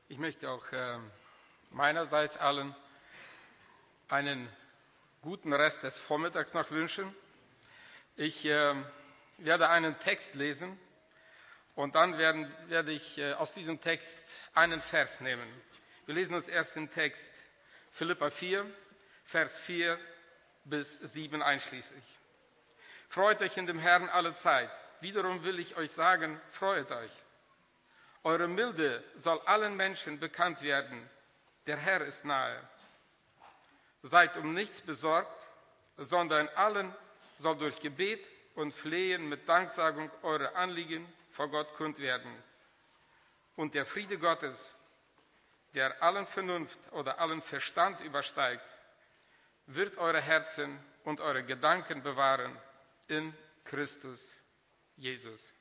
Ich möchte auch meinerseits allen einen guten Rest des Vormittags noch wünschen. Ich werde einen Text lesen und dann werde ich aus diesem Text einen Vers nehmen. Wir lesen uns erst den Text Philipper 4, Vers 4 bis 7 einschließlich. Freut euch in dem Herrn alle Zeit. Wiederum will ich euch sagen, freut euch. Eure Milde soll allen Menschen bekannt werden. Der Herr ist nahe. Seid um nichts besorgt, sondern allen soll durch Gebet und Flehen mit Danksagung eure Anliegen vor Gott kund werden. Und der Friede Gottes, der allen Vernunft oder allen Verstand übersteigt, wird eure Herzen und eure Gedanken bewahren in Christus Jesus.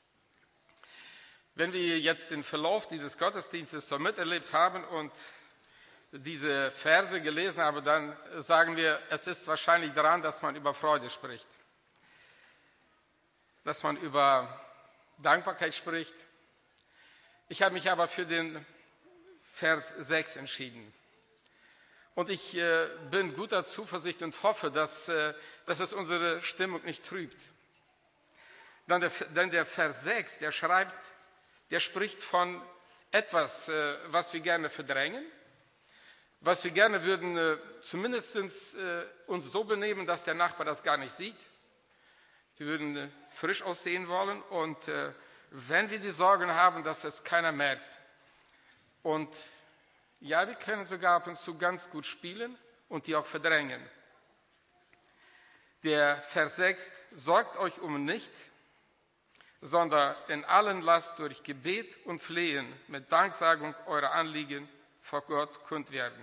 Wenn wir jetzt den Verlauf dieses Gottesdienstes so miterlebt haben und diese Verse gelesen haben, dann sagen wir, es ist wahrscheinlich daran, dass man über Freude spricht, dass man über Dankbarkeit spricht. Ich habe mich aber für den Vers 6 entschieden. Und ich bin guter Zuversicht und hoffe, dass es unsere Stimmung nicht trübt. Denn der Vers 6, der spricht von etwas, was wir gerne verdrängen, was wir gerne würden zumindest uns so benehmen, dass der Nachbar das gar nicht sieht. Wir würden frisch aussehen wollen und wenn wir die Sorgen haben, dass es keiner merkt. Und ja, wir können sogar ab und zu ganz gut spielen und die auch verdrängen. Der Vers 6, sorgt euch um nichts, sondern in allen lasst durch Gebet und Flehen mit Danksagung eure Anliegen vor Gott kund werden.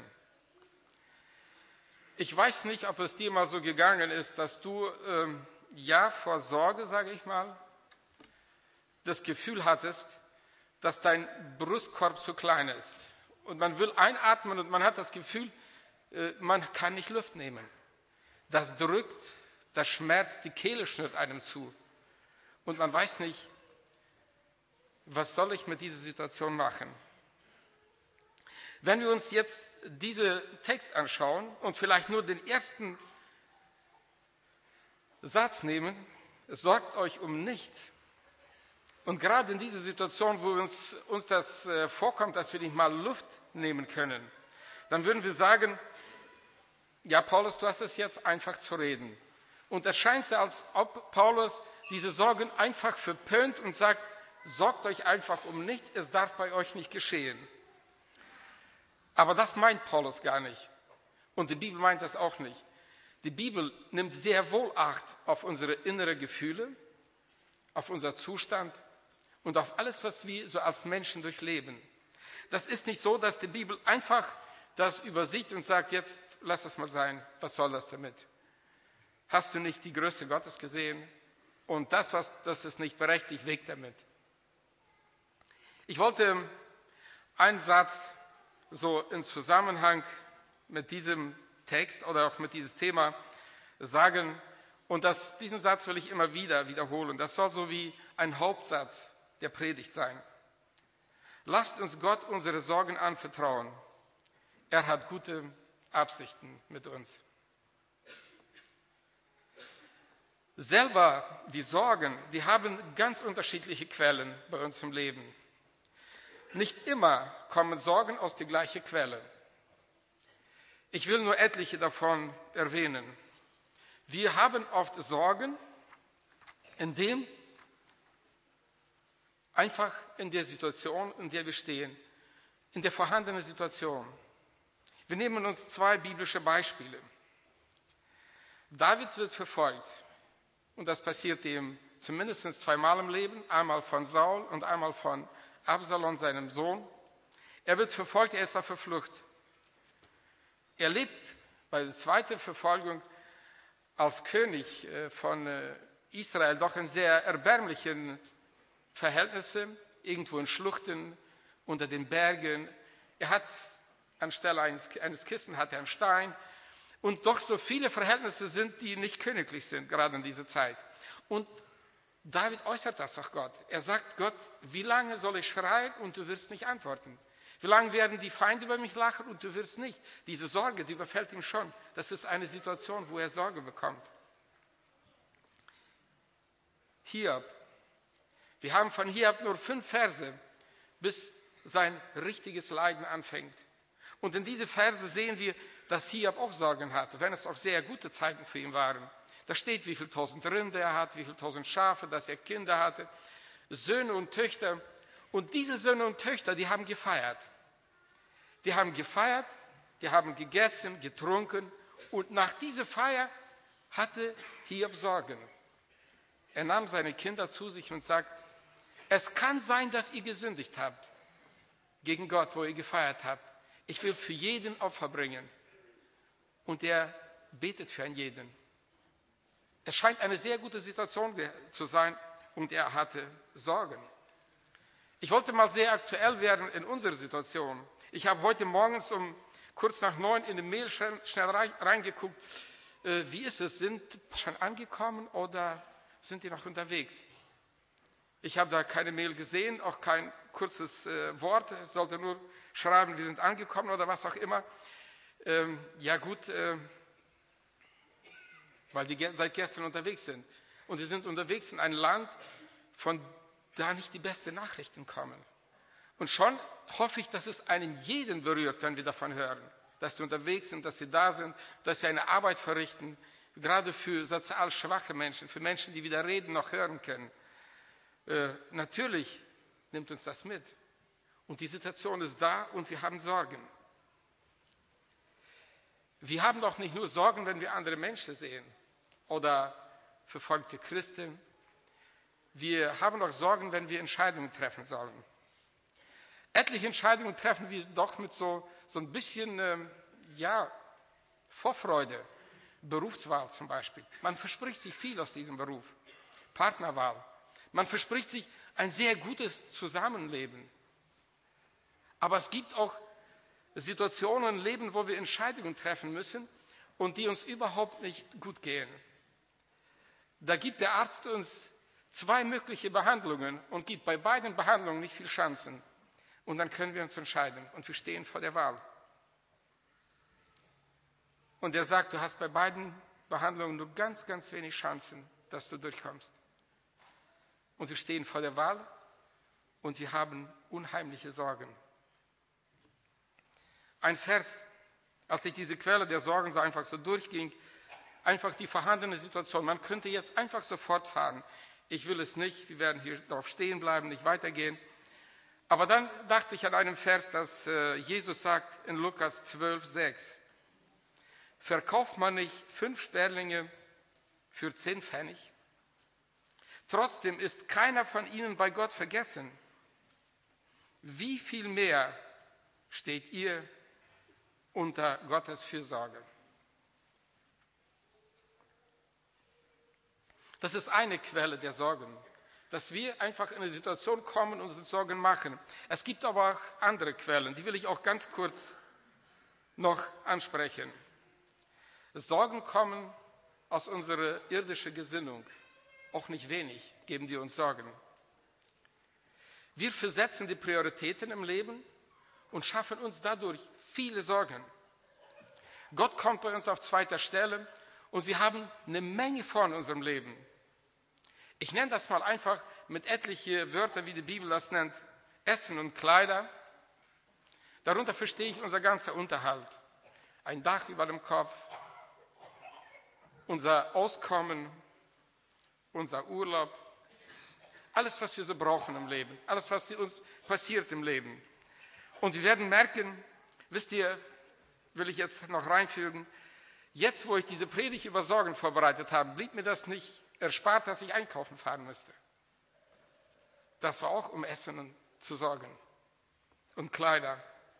Ich weiß nicht, ob es dir mal so gegangen ist, dass du vor Sorge, sage ich mal, das Gefühl hattest, dass dein Brustkorb zu klein ist. Und man will einatmen und man hat das Gefühl, man kann nicht Luft nehmen. Das drückt, das schmerzt, die Kehle schnürt einem zu. Und man weiß nicht, was soll ich mit dieser Situation machen? Wenn wir uns jetzt diesen Text anschauen und vielleicht nur den ersten Satz nehmen, sorgt euch um nichts. Und gerade in dieser Situation, wo uns das vorkommt, dass wir nicht mal Luft nehmen können, dann würden wir sagen, ja Paulus, du hast es jetzt einfach zu reden. Und es scheint so, als ob Paulus diese Sorgen einfach verpönt und sagt, sorgt euch einfach um nichts, es darf bei euch nicht geschehen. Aber das meint Paulus gar nicht. Und die Bibel meint das auch nicht. Die Bibel nimmt sehr wohl Acht auf unsere inneren Gefühle, auf unser Zustand und auf alles, was wir so als Menschen durchleben. Das ist nicht so, dass die Bibel einfach das übersieht und sagt, jetzt lass es mal sein, was soll das damit? Hast du nicht die Größe Gottes gesehen? Und das ist nicht berechtigt, weg damit. Ich wollte einen Satz so in Zusammenhang mit diesem Text oder auch mit diesem Thema sagen. Und diesen Satz will ich immer wieder wiederholen. Das soll so wie ein Hauptsatz der Predigt sein. Lasst uns Gott unsere Sorgen anvertrauen. Er hat gute Absichten mit uns. Selber die Sorgen, die haben ganz unterschiedliche Quellen bei uns im Leben. Nicht immer kommen Sorgen aus der gleichen Quelle. Ich will nur etliche davon erwähnen. Wir haben oft Sorgen, einfach in der Situation, in der wir stehen, in der vorhandenen Situation. Wir nehmen uns 2 biblische Beispiele. David wird verfolgt. Und das passiert ihm zumindest 2-mal im Leben, einmal von Saul und einmal von Absalom, seinem Sohn. Er wird verfolgt, er ist auf der Flucht. Er lebt bei der zweiten Verfolgung als König von Israel doch in sehr erbärmlichen Verhältnissen, irgendwo in Schluchten, unter den Bergen. Er hat anstelle eines Kissens hat er einen Stein. Und doch so viele Verhältnisse sind, die nicht königlich sind, gerade in dieser Zeit. Und David äußert das auch Gott. Er sagt Gott, wie lange soll ich schreien und du wirst nicht antworten? Wie lange werden die Feinde über mich lachen und du wirst nicht? Diese Sorge, die überfällt ihn schon. Das ist eine Situation, wo er Sorge bekommt. Hiob. Wir haben von Hiob nur 5 Verse, bis sein richtiges Leiden anfängt. Und in diese Verse sehen wir, dass Hiob auch Sorgen hatte, wenn es auch sehr gute Zeiten für ihn waren. Da steht, wie viel 1000 Rinder er hat, wie viel 1000 Schafe, dass er Kinder hatte, Söhne und Töchter. Und diese Söhne und Töchter, die haben gefeiert. Die haben gefeiert, die haben gegessen, getrunken. Und nach dieser Feier hatte Hiob Sorgen. Er nahm seine Kinder zu sich und sagt, es kann sein, dass ihr gesündigt habt gegen Gott, wo ihr gefeiert habt. Ich will für jeden Opfer bringen. Und er betet für jeden. Es scheint eine sehr gute Situation zu sein und er hatte Sorgen. Ich wollte mal sehr aktuell werden in unserer Situation. Ich habe heute morgens um kurz nach 9 in die Mail schnell reingeguckt. Wie ist es? Sind schon angekommen oder sind die noch unterwegs? Ich habe da keine Mail gesehen, auch kein kurzes Wort. Es sollte nur schreiben, wir sind angekommen oder was auch immer. Ja gut, weil die seit gestern unterwegs sind. Und sie sind unterwegs in ein Land, von da nicht die besten Nachrichten kommen. Und schon hoffe ich, dass es einen jeden berührt, wenn wir davon hören, dass die unterwegs sind, dass sie da sind, dass sie eine Arbeit verrichten, gerade für sozial schwache Menschen, für Menschen, die weder reden noch hören können. Natürlich nimmt uns das mit. Und die Situation ist da und wir haben Sorgen. Wir haben doch nicht nur Sorgen, wenn wir andere Menschen sehen oder verfolgte Christen. Wir haben doch Sorgen, wenn wir Entscheidungen treffen sollen. Etliche Entscheidungen treffen wir doch mit so ein bisschen Vorfreude. Berufswahl zum Beispiel. Man verspricht sich viel aus diesem Beruf. Partnerwahl. Man verspricht sich ein sehr gutes Zusammenleben. Aber es gibt auch Situationen im Leben, wo wir Entscheidungen treffen müssen und die uns überhaupt nicht gut gehen. Da gibt der Arzt uns 2 mögliche Behandlungen und gibt bei beiden Behandlungen nicht viel Chancen. Und dann können wir uns entscheiden und wir stehen vor der Wahl. Und er sagt, du hast bei beiden Behandlungen nur ganz, ganz wenig Chancen, dass du durchkommst. Und wir stehen vor der Wahl und wir haben unheimliche Sorgen. Ein Vers, als ich diese Quelle der Sorgen so einfach so durchging, einfach die vorhandene Situation. Man könnte jetzt einfach so fortfahren. Ich will es nicht, wir werden hier drauf stehen bleiben, nicht weitergehen. Aber dann dachte ich an einen Vers, dass Jesus sagt in Lukas 12,6. Verkauft man nicht 5 Sperlinge für 10 Pfennig? Trotzdem ist keiner von ihnen bei Gott vergessen. Wie viel mehr steht ihr unter Gottes Fürsorge? Das ist eine Quelle der Sorgen, dass wir einfach in eine Situation kommen und uns Sorgen machen. Es gibt aber auch andere Quellen, die will ich auch ganz kurz noch ansprechen. Sorgen kommen aus unserer irdischen Gesinnung. Auch nicht wenig geben die uns Sorgen. Wir versetzen die Prioritäten im Leben und schaffen uns dadurch viele Sorgen. Gott kommt bei uns auf 2. Stelle und wir haben eine Menge vor in unserem Leben. Ich nenne das mal einfach mit etlichen Wörtern, wie die Bibel das nennt, Essen und Kleider. Darunter verstehe ich unser ganzer Unterhalt. Ein Dach über dem Kopf, unser Auskommen, unser Urlaub, alles, was wir so brauchen im Leben, alles, was uns passiert im Leben. Und wir werden merken, wisst ihr, will ich jetzt noch reinfügen, jetzt, wo ich diese Predigt über Sorgen vorbereitet habe, blieb mir das nicht erspart, dass ich einkaufen fahren müsste. Das war auch, um Essen zu sorgen und Kleider.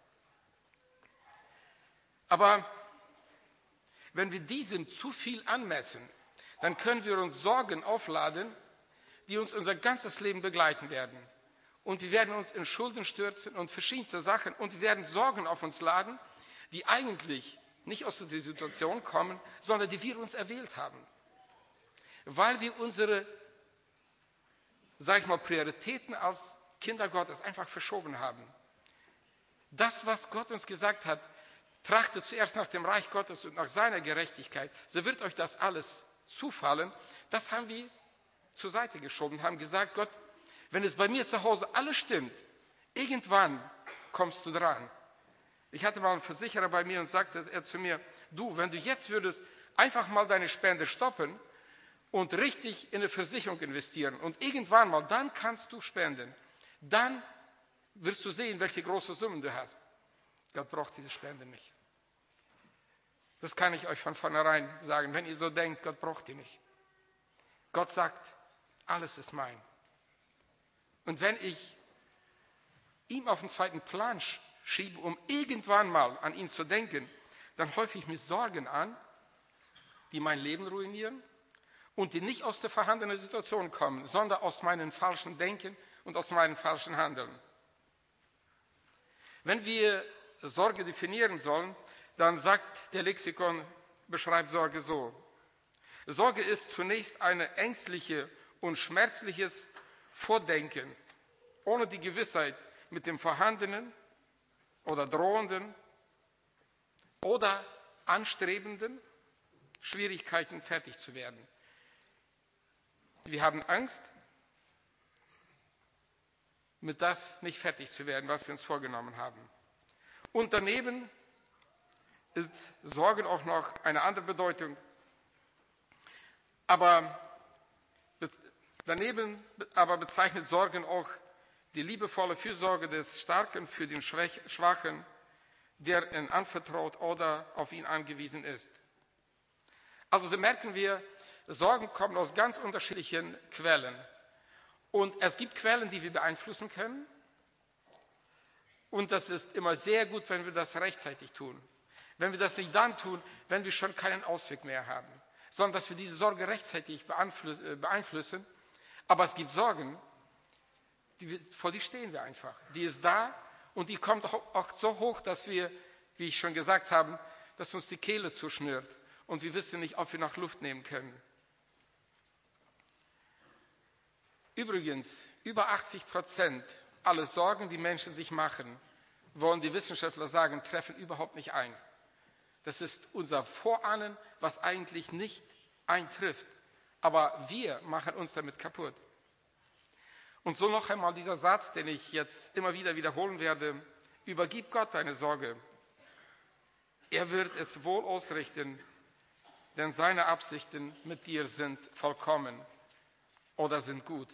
Aber wenn wir diesem zu viel anmessen, dann können wir uns Sorgen aufladen, die uns unser ganzes Leben begleiten werden. Und wir werden uns in Schulden stürzen und verschiedenste Sachen und wir werden Sorgen auf uns laden, die eigentlich nicht aus der Situation kommen, sondern die wir uns erwählt haben. Weil wir unsere sage ich mal, Prioritäten als Kinder Gottes einfach verschoben haben. Das, was Gott uns gesagt hat, trachtet zuerst nach dem Reich Gottes und nach seiner Gerechtigkeit, so wird euch das alles zufallen. Das haben wir zur Seite geschoben, haben gesagt, Gott, wenn es bei mir zu Hause alles stimmt, irgendwann kommst du dran. Ich hatte mal einen Versicherer bei mir und sagte er zu mir, du, wenn du jetzt würdest einfach mal deine Spende stoppen und richtig in eine Versicherung investieren und irgendwann mal, dann kannst du spenden. Dann wirst du sehen, welche große Summen du hast. Gott braucht diese Spende nicht. Das kann ich euch von vornherein sagen. Wenn ihr so denkt, Gott braucht die nicht. Gott sagt, alles ist mein. Und wenn ich ihm auf den zweiten Plan schiebe, um irgendwann mal an ihn zu denken, dann häufe ich mir Sorgen an, die mein Leben ruinieren und die nicht aus der vorhandenen Situation kommen, sondern aus meinem falschen Denken und aus meinem falschen Handeln. Wenn wir Sorge definieren sollen, dann sagt der Lexikon, beschreibt Sorge so. Sorge ist zunächst eine ängstliche und schmerzliches Vordenken, ohne die Gewissheit, mit dem Vorhandenen oder Drohenden oder Anstrebenden Schwierigkeiten fertig zu werden. Wir haben Angst, mit das nicht fertig zu werden, was wir uns vorgenommen haben. Und daneben ist Sorgen auch noch eine andere Bedeutung. Daneben bezeichnet Sorgen auch die liebevolle Fürsorge des Starken für den Schwachen, der ihn anvertraut oder auf ihn angewiesen ist. Also so merken wir, Sorgen kommen aus ganz unterschiedlichen Quellen. Und es gibt Quellen, die wir beeinflussen können. Und das ist immer sehr gut, wenn wir das rechtzeitig tun. Wenn wir das nicht dann tun, wenn wir schon keinen Ausweg mehr haben, sondern dass wir diese Sorge rechtzeitig beeinflussen. Aber es gibt Sorgen, vor die stehen wir einfach. Die ist da und die kommt auch so hoch, dass wir, wie ich schon gesagt habe, dass uns die Kehle zuschnürt und wir wissen nicht, ob wir noch Luft nehmen können. Übrigens, über 80% aller Sorgen, die Menschen sich machen, wollen die Wissenschaftler sagen, treffen überhaupt nicht ein. Das ist unser Vorahnen, was eigentlich nicht eintrifft. Aber wir machen uns damit kaputt. Und so noch einmal dieser Satz, den ich jetzt immer wieder wiederholen werde. Übergib Gott deine Sorge. Er wird es wohl ausrichten, denn seine Absichten mit dir sind vollkommen oder sind gut.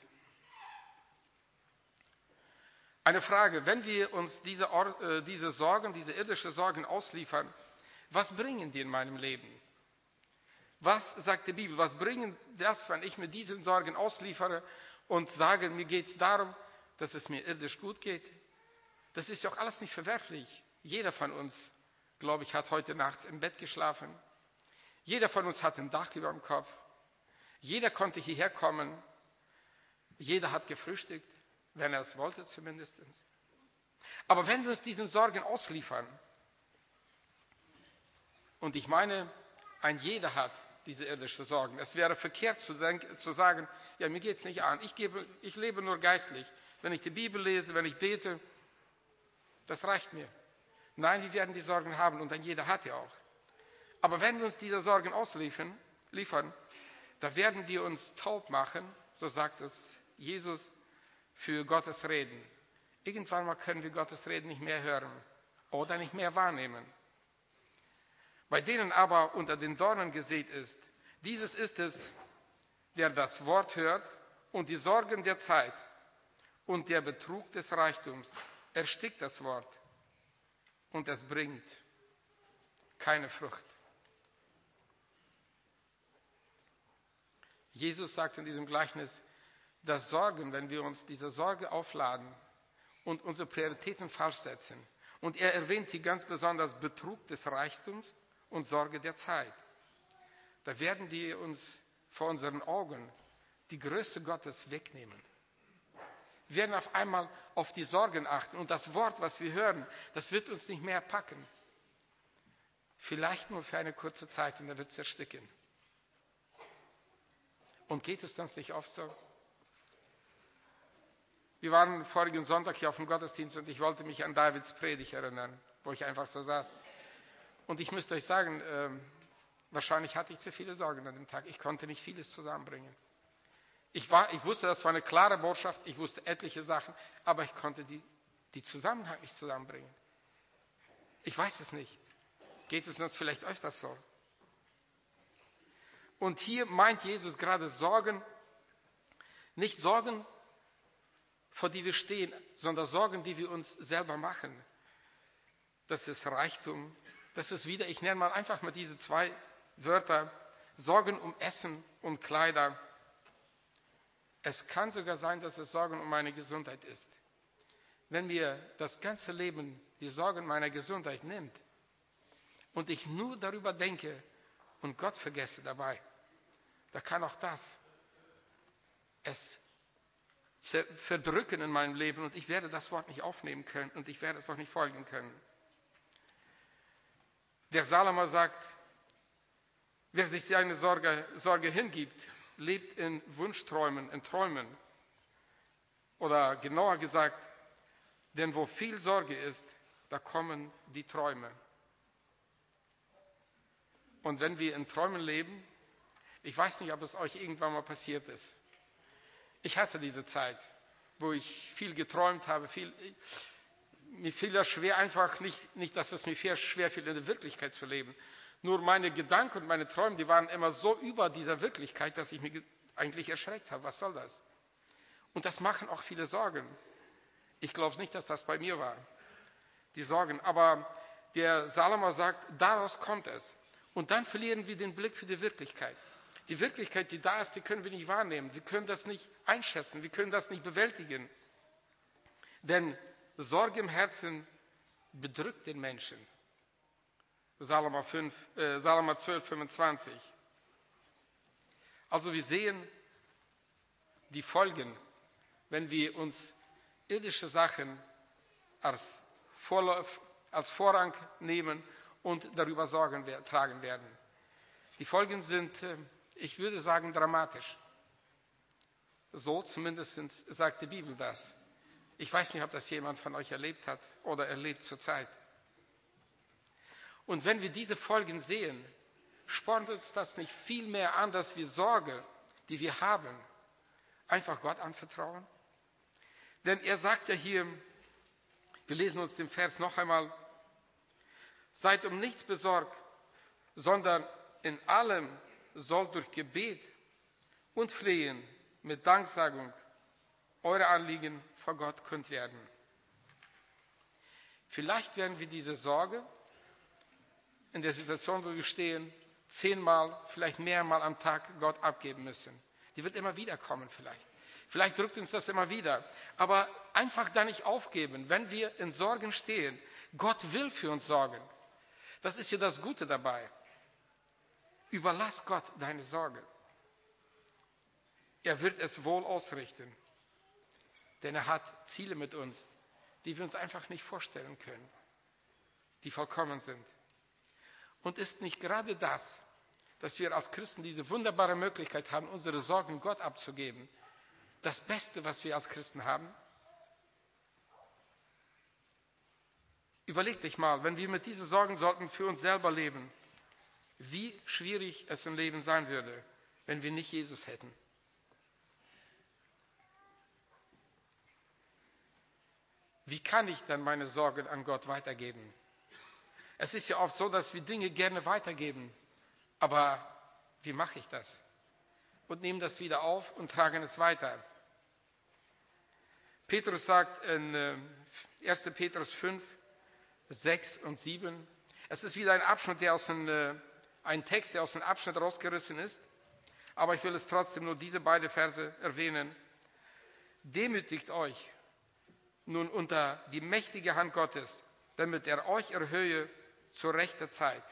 Eine Frage, wenn wir uns diese Sorgen, diese irdischen Sorgen ausliefern, was bringen die in meinem Leben? Was sagt die Bibel? Was bringen das, wenn ich mir diesen Sorgen ausliefere und sage, mir geht es darum, dass es mir irdisch gut geht? Das ist ja auch alles nicht verwerflich. Jeder von uns, glaube ich, hat heute nachts im Bett geschlafen. Jeder von uns hat ein Dach über dem Kopf. Jeder konnte hierher kommen. Jeder hat gefrühstückt, wenn er es wollte zumindest. Aber wenn wir uns diesen Sorgen ausliefern, und ich meine, ein jeder hat diese irdischen Sorgen. Es wäre verkehrt zu sagen, ja, mir geht es nicht an. Ich lebe nur geistlich. Wenn ich die Bibel lese, wenn ich bete, das reicht mir. Nein, wir werden die Sorgen haben und ein jeder hat ja auch. Aber wenn wir uns diese Sorgen ausliefern, da werden die uns taub machen, so sagt es Jesus, für Gottes Reden. Irgendwann mal können wir Gottes Reden nicht mehr hören oder nicht mehr wahrnehmen. Bei denen aber unter den Dornen gesät ist, dieses ist es, der das Wort hört und die Sorgen der Zeit und der Betrug des Reichtums erstickt das Wort und es bringt keine Frucht. Jesus sagt in diesem Gleichnis, dass Sorgen, wenn wir uns dieser Sorge aufladen und unsere Prioritäten falsch setzen, und er erwähnt hier ganz besonders Betrug des Reichtums und Sorge der Zeit. Da werden die uns vor unseren Augen die Größe Gottes wegnehmen. Wir werden auf einmal auf die Sorgen achten und das Wort, was wir hören, das wird uns nicht mehr packen. Vielleicht nur für eine kurze Zeit und dann wird es ersticken. Und geht es uns nicht oft so? Wir waren vorigen Sonntag hier auf dem Gottesdienst und ich wollte mich an Davids Predigt erinnern, wo ich einfach so saß. Und ich müsste euch sagen, wahrscheinlich hatte ich zu viele Sorgen an dem Tag. Ich konnte nicht vieles zusammenbringen. Ich wusste, das war eine klare Botschaft, ich wusste etliche Sachen, aber ich konnte die Zusammenhang nicht zusammenbringen. Ich weiß es nicht. Geht es uns vielleicht öfters so? Und hier meint Jesus gerade Sorgen, nicht Sorgen, vor die wir stehen, sondern Sorgen, die wir uns selber machen. Das ist Reichtum, das ist wieder, ich nenne mal einfach mal diese zwei Wörter, Sorgen um Essen und Kleider. Es kann sogar sein, dass es Sorgen um meine Gesundheit ist. Wenn mir das ganze Leben die Sorgen meiner Gesundheit nimmt und ich nur darüber denke und Gott vergesse dabei, da kann auch das es verdrücken in meinem Leben und ich werde das Wort nicht aufnehmen können und ich werde es auch nicht folgen können. Der Salomo sagt, wer sich seine Sorge hingibt, lebt in Wunschträumen, in Träumen. Oder genauer gesagt, denn wo viel Sorge ist, da kommen die Träume. Und wenn wir in Träumen leben, ich weiß nicht, ob es euch irgendwann mal passiert ist. Ich hatte diese Zeit, wo ich viel geträumt habe, mir fiel das schwer, einfach nicht, dass es mir schwer fiel, in der Wirklichkeit zu leben. Nur meine Gedanken und meine Träume, die waren immer so über dieser Wirklichkeit, dass ich mich eigentlich erschreckt habe. Was soll das? Und das machen auch viele Sorgen. Ich glaube nicht, dass das bei mir war, die Sorgen. Aber der Salomo sagt, daraus kommt es. Und dann verlieren wir den Blick für die Wirklichkeit. Die Wirklichkeit, die da ist, die können wir nicht wahrnehmen. Wir können das nicht einschätzen. Wir können das nicht bewältigen. Denn Sorge im Herzen bedrückt den Menschen. Salomo 12, 25. Also wir sehen die Folgen, wenn wir uns irdische Sachen als Vorrang nehmen und darüber Sorgen tragen werden. Die Folgen sind, ich würde sagen, dramatisch. So zumindest sagt die Bibel das. Ich weiß nicht, ob das jemand von euch erlebt hat oder erlebt zurzeit. Und wenn wir diese Folgen sehen, spornt uns das nicht viel mehr an, dass wir Sorge, die wir haben, einfach Gott anvertrauen? Denn er sagt ja hier, wir lesen uns den Vers noch einmal, seid um nichts besorgt, sondern in allem soll durch Gebet und Flehen mit Danksagung eure Anliegen vor Gott kund werden. Vielleicht werden wir diese Sorge in der Situation, wo wir stehen, 10-mal, vielleicht mehrmal am Tag Gott abgeben müssen. Die wird immer wieder kommen vielleicht. Vielleicht drückt uns das immer wieder. Aber einfach da nicht aufgeben, wenn wir in Sorgen stehen. Gott will für uns sorgen. Das ist ja das Gute dabei. Überlass Gott deine Sorge. Er wird es wohl ausrichten. Denn er hat Ziele mit uns, die wir uns einfach nicht vorstellen können, die vollkommen sind. Und ist nicht gerade das, dass wir als Christen diese wunderbare Möglichkeit haben, unsere Sorgen Gott abzugeben, das Beste, was wir als Christen haben? Überleg dich mal, wenn wir mit diesen Sorgen sollten für uns selber leben, wie schwierig es im Leben sein würde, wenn wir nicht Jesus hätten. Wie kann ich dann meine Sorgen an Gott weitergeben? Es ist ja oft so, dass wir Dinge gerne weitergeben, aber wie mache ich das? Und nehmen das wieder auf und tragen es weiter. Petrus sagt in 1. Petrus 5, 6 und 7, es ist wieder ein Abschnitt, ein Text, der aus dem Abschnitt rausgerissen ist, aber ich will es trotzdem nur diese beiden Verse erwähnen. Demütigt euch nun unter die mächtige Hand Gottes, damit er euch erhöhe zur rechten Zeit.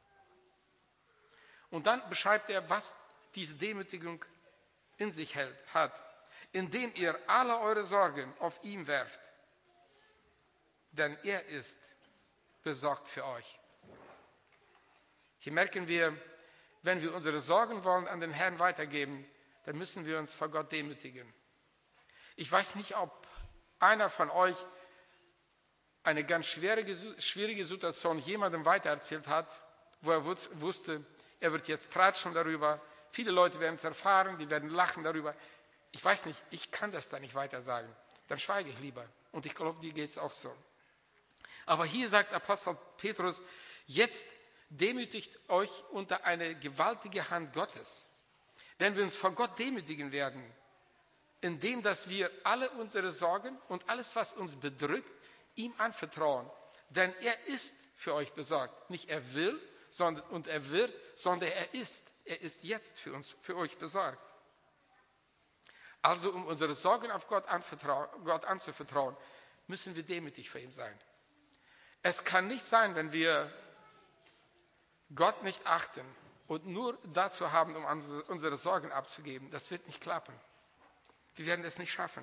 Und dann beschreibt er, was diese Demütigung in sich hat, indem ihr alle eure Sorgen auf ihn werft, denn er ist besorgt für euch. Hier merken wir, wenn wir unsere Sorgen wollen an den Herrn weitergeben, dann müssen wir uns vor Gott demütigen. Ich weiß nicht, ob einer von euch eine ganz schwierige Situation jemandem weitererzählt hat, wo er wusste, er wird jetzt tratschen darüber, viele Leute werden es erfahren, die werden lachen darüber. Ich weiß nicht, ich kann das da nicht weiter sagen. Dann schweige ich lieber. Und ich glaube, dir geht es auch so. Aber hier sagt Apostel Petrus, jetzt demütigt euch unter eine gewaltige Hand Gottes. Wenn wir uns vor Gott demütigen werden, indem dass wir alle unsere Sorgen und alles, was uns bedrückt, ihm anvertrauen. Denn er ist für euch besorgt. Nicht er will und er wird, sondern er ist. Er ist jetzt für euch besorgt. Also um unsere Sorgen auf Gott anzuvertrauen, müssen wir demütig für ihn sein. Es kann nicht sein, wenn wir Gott nicht achten und nur dazu haben, um unsere Sorgen abzugeben. Das wird nicht klappen. Wir werden es nicht schaffen.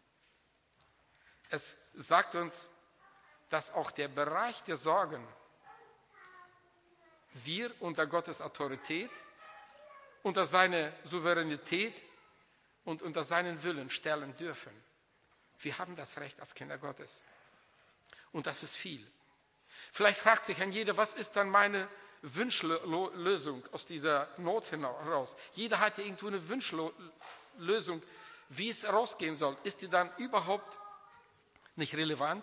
Es sagt uns, dass auch der Bereich der Sorgen wir unter Gottes Autorität, unter seine Souveränität und unter seinen Willen stellen dürfen. Wir haben das Recht als Kinder Gottes. Und das ist viel. Vielleicht fragt sich ein jeder, was ist dann meine Wunschlösung aus dieser Not heraus? Jeder hat ja irgendwo eine Wunschlösung, wie es rausgehen soll. Ist die dann überhaupt nicht relevant?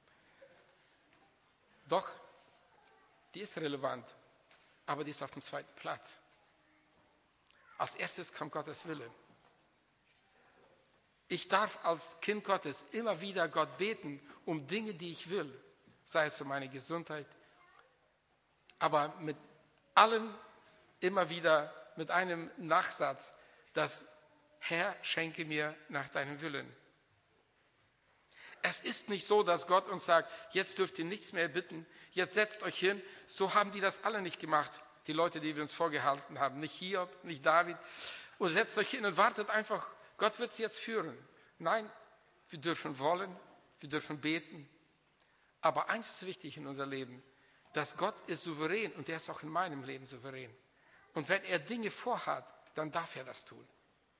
Doch, die ist relevant, aber die ist auf dem zweiten Platz. Als erstes kommt Gottes Wille. Ich darf als Kind Gottes immer wieder Gott beten um Dinge, die ich will, sei es um meine Gesundheit, aber mit allem immer wieder mit einem Nachsatz, dass Herr, schenke mir nach deinem Willen. Es ist nicht so, dass Gott uns sagt, jetzt dürft ihr nichts mehr bitten, jetzt setzt euch hin. So haben die das alle nicht gemacht, die Leute, die wir uns vorgehalten haben. Nicht Hiob, nicht David. Und setzt euch hin und wartet einfach, Gott wird es jetzt führen. Nein, wir dürfen wollen, wir dürfen beten. Aber eins ist wichtig in unserem Leben, dass Gott ist souverän und er ist auch in meinem Leben souverän. Und wenn er Dinge vorhat, dann darf er das tun.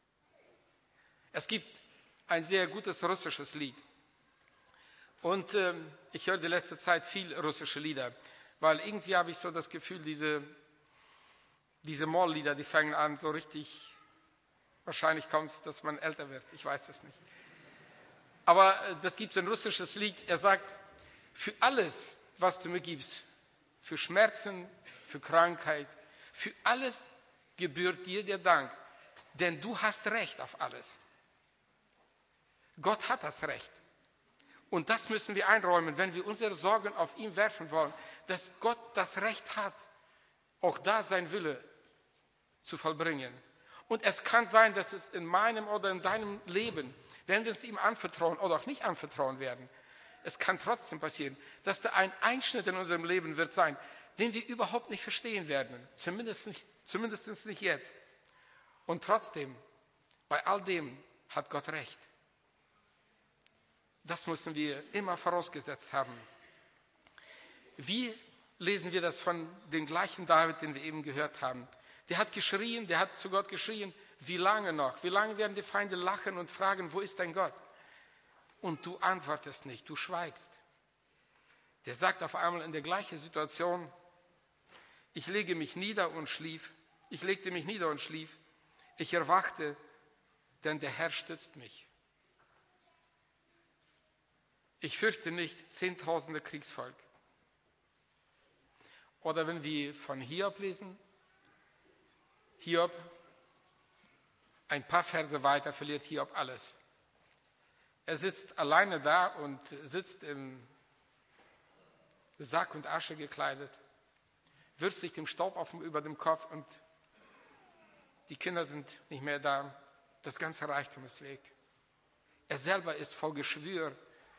Es gibt ein sehr gutes russisches Lied. Und ich höre die letzte Zeit viel russische Lieder, weil irgendwie habe ich so das Gefühl, diese Molllieder, die fangen an so richtig, wahrscheinlich kommt es, dass man älter wird, ich weiß es nicht. Aber das gibt ein russisches Lied, er sagt, für alles, was du mir gibst, für Schmerzen, für Krankheit, für alles gebührt dir der Dank, denn du hast Recht auf alles. Gott hat das Recht. Und das müssen wir einräumen, wenn wir unsere Sorgen auf ihn werfen wollen, dass Gott das Recht hat, auch da sein Wille zu vollbringen. Und es kann sein, dass es in meinem oder in deinem Leben, wenn wir es ihm anvertrauen oder auch nicht anvertrauen werden, es kann trotzdem passieren, dass da ein Einschnitt in unserem Leben wird sein, den wir überhaupt nicht verstehen werden, zumindest nicht jetzt. Und trotzdem, bei all dem hat Gott Recht. Das müssen wir immer vorausgesetzt haben. Wie lesen wir das von dem gleichen David, den wir eben gehört haben? Der hat geschrien, der hat zu Gott geschrien, wie lange noch? Wie lange werden die Feinde lachen und fragen, wo ist dein Gott? Und du antwortest nicht, du schweigst. Der sagt auf einmal in der gleichen Situation, ich legte mich nieder und schlief, ich erwachte, denn der Herr stützt mich. Ich fürchte nicht Zehntausende Kriegsvolk. Oder wenn wir von Hiob lesen, Hiob, ein paar Verse weiter verliert Hiob alles. Er sitzt alleine da und sitzt im Sack und Asche gekleidet, wirft sich dem Staub über dem Kopf und die Kinder sind nicht mehr da. Das ganze Reichtum ist weg. Er selber ist voll Geschwür.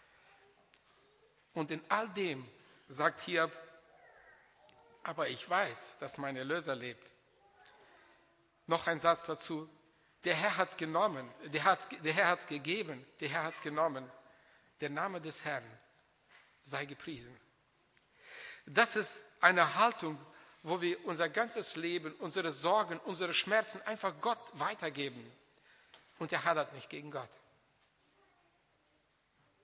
Und in all dem sagt Hiob, aber ich weiß, dass mein Erlöser lebt. Noch ein Satz dazu. Der Herr hat es genommen, der Herr hat es gegeben, der Herr hat es genommen. Der Name des Herrn sei gepriesen. Das ist eine Haltung, wo wir unser ganzes Leben, unsere Sorgen, unsere Schmerzen einfach Gott weitergeben. Und er hadert nicht gegen Gott.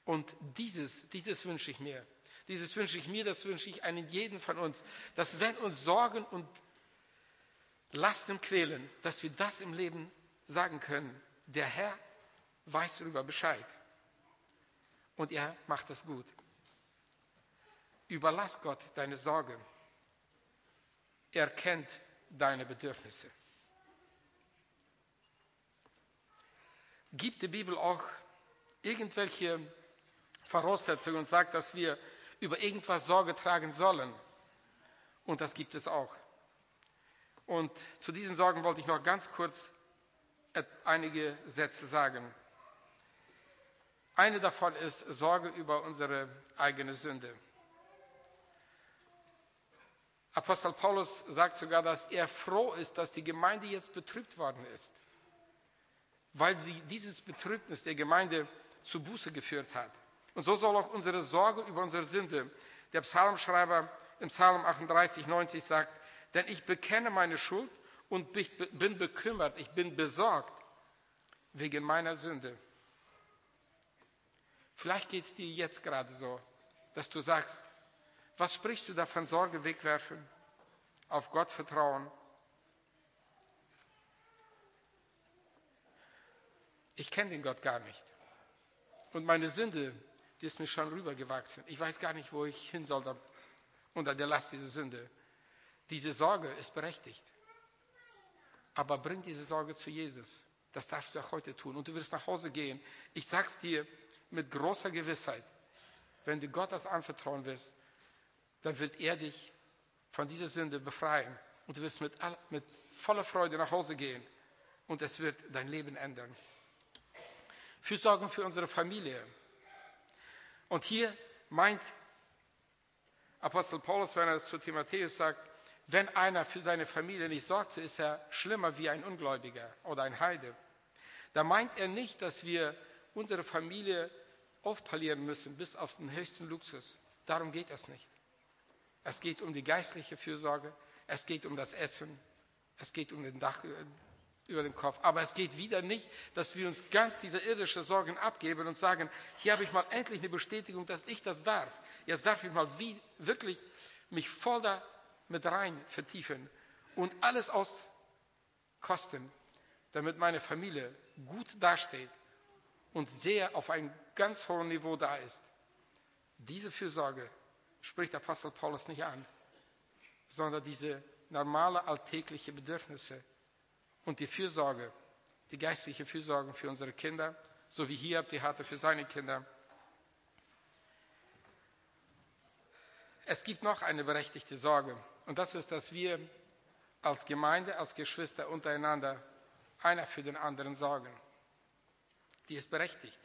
Und dieses wünsche ich mir. Dieses wünsche ich mir, das wünsche ich einen jeden von uns, dass wenn uns Sorgen und Lasten quälen, dass wir das im Leben sagen können. Der Herr weiß darüber Bescheid. Und er macht es gut. Überlass Gott deine Sorge. Er kennt deine Bedürfnisse. Gibt die Bibel auch irgendwelche Voraussetzungen und sagt, dass wir über irgendwas Sorge tragen sollen? Und das gibt es auch. Und zu diesen Sorgen wollte ich noch ganz kurz einige Sätze sagen. Eine davon ist Sorge über unsere eigene Sünde. Apostel Paulus sagt sogar, dass er froh ist, dass die Gemeinde jetzt betrübt worden ist, weil sie dieses Betrübnis der Gemeinde zu Buße geführt hat. Und so soll auch unsere Sorge über unsere Sünde, der Psalmschreiber im Psalm 38, 90 sagt, denn ich bekenne meine Schuld und bin bekümmert, ich bin besorgt wegen meiner Sünde. Vielleicht geht es dir jetzt gerade so, dass du sagst, was sprichst du davon, Sorge wegwerfen, auf Gott vertrauen? Ich kenne den Gott gar nicht. Und meine Sünde, die ist mir schon rübergewachsen. Ich weiß gar nicht, wo ich hin soll unter der Last dieser Sünde. Diese Sorge ist berechtigt. Aber bring diese Sorge zu Jesus. Das darfst du auch heute tun. Und du wirst nach Hause gehen. Ich sage es dir mit großer Gewissheit. Wenn du Gott das anvertrauen wirst, dann wird er dich von dieser Sünde befreien. Und du wirst mit voller Freude nach Hause gehen. Und es wird dein Leben ändern. Fürsorgen für unsere Familie. Und hier meint Apostel Paulus, wenn er es zu Timotheus sagt, wenn einer für seine Familie nicht sorgt, so ist er schlimmer wie ein Ungläubiger oder ein Heide. Da meint er nicht, dass wir unsere Familie aufpolieren müssen bis auf den höchsten Luxus. Darum geht es nicht. Es geht um die geistliche Fürsorge, es geht um das Essen, es geht um den Dach über dem Kopf. Aber es geht wieder nicht, dass wir uns ganz diese irdischen Sorgen abgeben und sagen, hier habe ich mal endlich eine Bestätigung, dass ich das darf. Jetzt darf ich mal wirklich mich voll da mit rein vertiefen und alles auskosten, damit meine Familie gut dasteht und sehr auf einem ganz hohen Niveau da ist. Diese Fürsorge spricht Apostel Paulus nicht an, sondern diese normale alltägliche Bedürfnisse und die Fürsorge, die geistliche Fürsorge für unsere Kinder, so wie Hiob die hatte für seine Kinder. Es gibt noch eine berechtigte Sorge und das ist, dass wir als Gemeinde, als Geschwister untereinander einer für den anderen sorgen. Die ist berechtigt.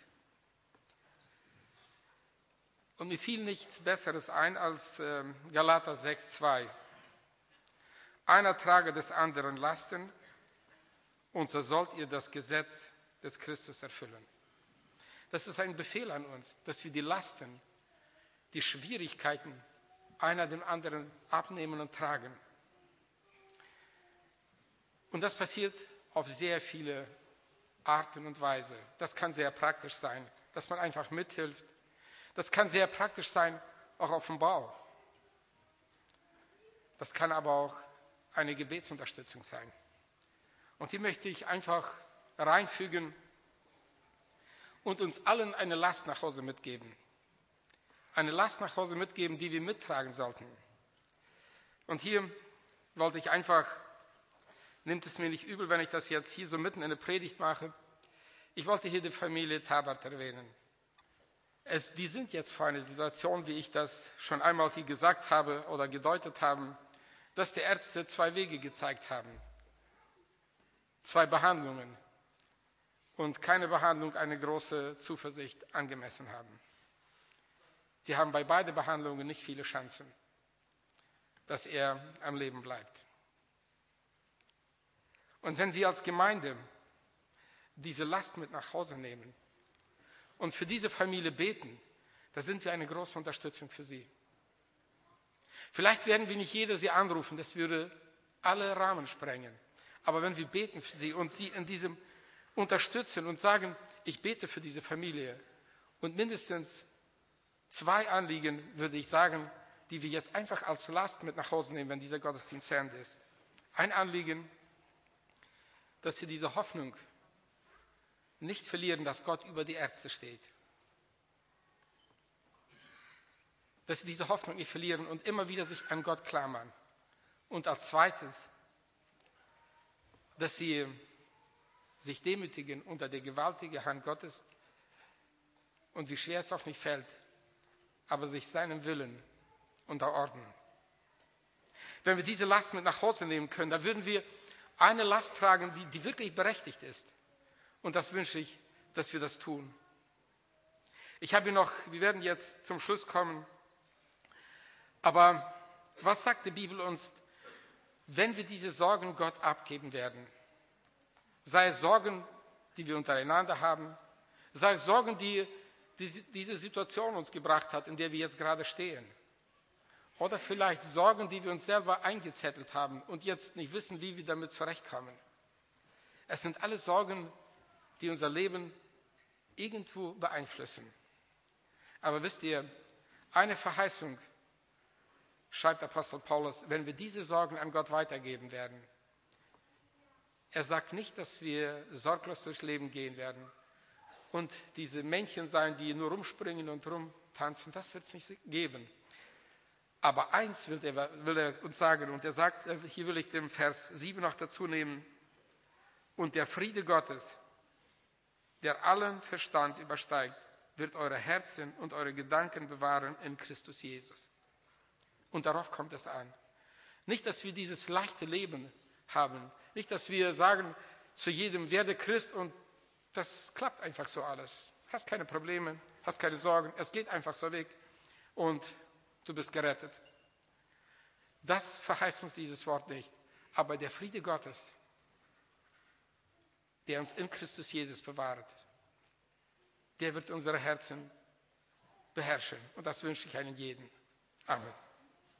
Und mir fiel nichts Besseres ein als Galater 6,2. Einer trage des anderen Lasten und so sollt ihr das Gesetz des Christus erfüllen. Das ist ein Befehl an uns, dass wir die Lasten, die Schwierigkeiten einer dem anderen abnehmen und tragen. Und das passiert auf sehr viele Arten und Weise. Das kann sehr praktisch sein, dass man einfach mithilft. Das kann sehr praktisch sein, auch auf dem Bau. Das kann aber auch eine Gebetsunterstützung sein. Und hier möchte ich einfach reinfügen und uns allen eine Last nach Hause mitgeben. Eine Last nach Hause mitgeben, die wir mittragen sollten. Und hier wollte ich einfach, nehmt es mir nicht übel, wenn ich das jetzt hier so mitten in der Predigt mache, ich wollte hier die Familie Tabart erwähnen. Die sind jetzt vor einer Situation, wie ich das schon einmal hier gesagt habe oder gedeutet habe, dass die Ärzte 2 Wege gezeigt haben. 2 Behandlungen und keine Behandlung eine große Zuversicht angemessen haben. Sie haben bei beiden Behandlungen nicht viele Chancen, dass er am Leben bleibt. Und wenn wir als Gemeinde diese Last mit nach Hause nehmen und für diese Familie beten, da sind wir eine große Unterstützung für sie. Vielleicht werden wir nicht jeder sie anrufen, das würde alle Rahmen sprengen. Aber wenn wir beten für sie und sie in diesem unterstützen und sagen, ich bete für diese Familie Und mindestens 2 Anliegen, würde ich sagen, die wir jetzt einfach als Last mit nach Hause nehmen, wenn dieser Gottesdienst zu Ende ist. Ein Anliegen, dass Sie diese Hoffnung nicht verlieren, dass Gott über die Ärzte steht. Dass Sie diese Hoffnung nicht verlieren und immer wieder sich an Gott klammern. Und als zweites, dass Sie sich demütigen unter der gewaltigen Hand Gottes und wie schwer es auch nicht fällt, aber sich seinem Willen unterordnen. Wenn wir diese Last mit nach Hause nehmen können, dann würden wir eine Last tragen, die wirklich berechtigt ist. Und das wünsche ich, dass wir das tun. Wir werden jetzt zum Schluss kommen, aber was sagt die Bibel uns, wenn wir diese Sorgen Gott abgeben werden? Sei es Sorgen, die wir untereinander haben, sei es Sorgen, die diese Situation uns gebracht hat, in der wir jetzt gerade stehen. Oder vielleicht Sorgen, die wir uns selber eingezettelt haben und jetzt nicht wissen, wie wir damit zurechtkommen. Es sind alles Sorgen, die unser Leben irgendwo beeinflussen. Aber wisst ihr, eine Verheißung schreibt Apostel Paulus, wenn wir diese Sorgen an Gott weitergeben werden. Er sagt nicht, dass wir sorglos durchs Leben gehen werden und diese Männchen sein, die nur rumspringen und rumtanzen. Das wird es nicht geben. Aber eins will er uns sagen, und er sagt, hier will ich den Vers 7 noch dazu nehmen, und der Friede Gottes, der allen Verstand übersteigt, wird eure Herzen und eure Gedanken bewahren in Christus Jesus. Und darauf kommt es an. Nicht, dass wir dieses leichte Leben haben, nicht, dass wir sagen zu jedem, werde Christ und das klappt einfach so alles. Hast keine Probleme, hast keine Sorgen, es geht einfach so weg und du bist gerettet. Das verheißt uns dieses Wort nicht. Aber der Friede Gottes, der uns in Christus Jesus bewahrt, der wird unsere Herzen beherrschen. Und das wünsche ich einen jeden. Amen.